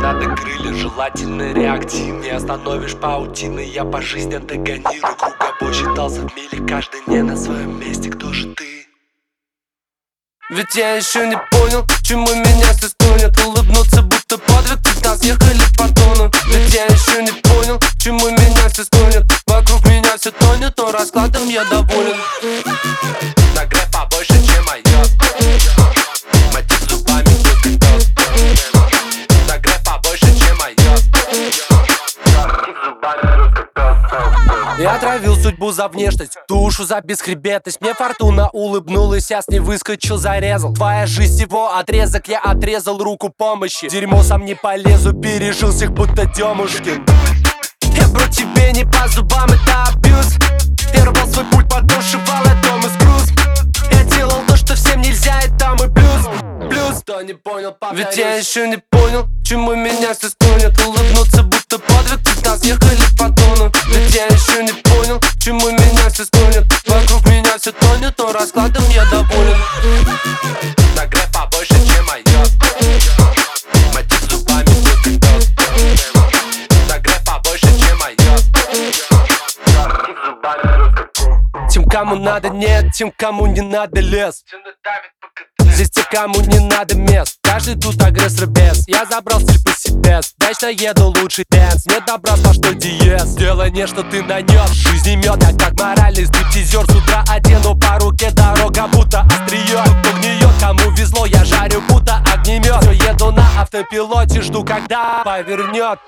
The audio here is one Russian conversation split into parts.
надо крылья, желательно реактив. Не остановишь паутины, я по жизни антагонирую. Кругобой считался в мире, каждый не на своем месте. Кто же ты? Ведь я еще не понял, чему меня все склонят. Улыбнуться, будто подвиг, 15 ехали по тону. Ведь я еще не понял, чему меня все склонят. Вокруг меня все тонет, но раскладом я доволен. Нагрев побольше, чем майор. Мотив зубами, только тост. Нагрев побольше, чем майор. Мотив зубами, только тост. Я отравил судьбу за внешность, душу за бесхребетность. Мне фортуна улыбнулась, я с ней выскочил, зарезал. Твоя жизнь его отрезок, я отрезал руку помощи. Дерьмо сам не полезу, пережил всех будто Демушкин. Я брат тебе не по зубам, это абьюз. Я рвал свой путь, подушивал, это мой скруз. Я делал то, что всем нельзя, это мой плюс. Плюс, кто не понял, повторюсь. Ведь я еще не понял, чему меня все склонят. Улыбнуться, будто подвиг, 15 ехали по тону. Ведь я еще не понял, чему меня все склонят. Вокруг меня все тонет, но раскладом я доволен. Нагрев побольше, чем майор. Мотив зубами, только тост. Нагрев побольше, чем майор. Мотив зубами, только тост. Тем, кому надо, нет, тем, кому не надо, лес. Здесь те, кому не надо мест. Каждый тут агрессор без. Я забрал стиль по себе. Вечно еду лучший дэнс. Нет добра, сплошной диез. Делай не, что ты нанес. Жизнь мед, я как моральный стриптизер. С утра одену по руке, дорога будто острие. Кто гниет, кому везло, я жарю будто огнемет. Все, еду на автопилоте, жду, когда повернет.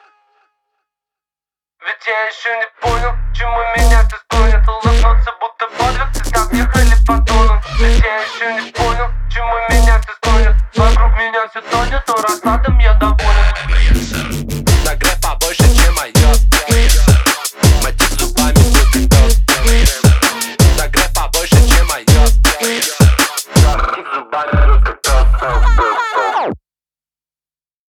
Ведь я еще не понял, чему меня все склонят. Улыбнуться, будто подвиг, ты там ехали по тону. Ведь я еще не понял, чему меня все склонят. Вокруг меня все тонет, но раскладом я доволен.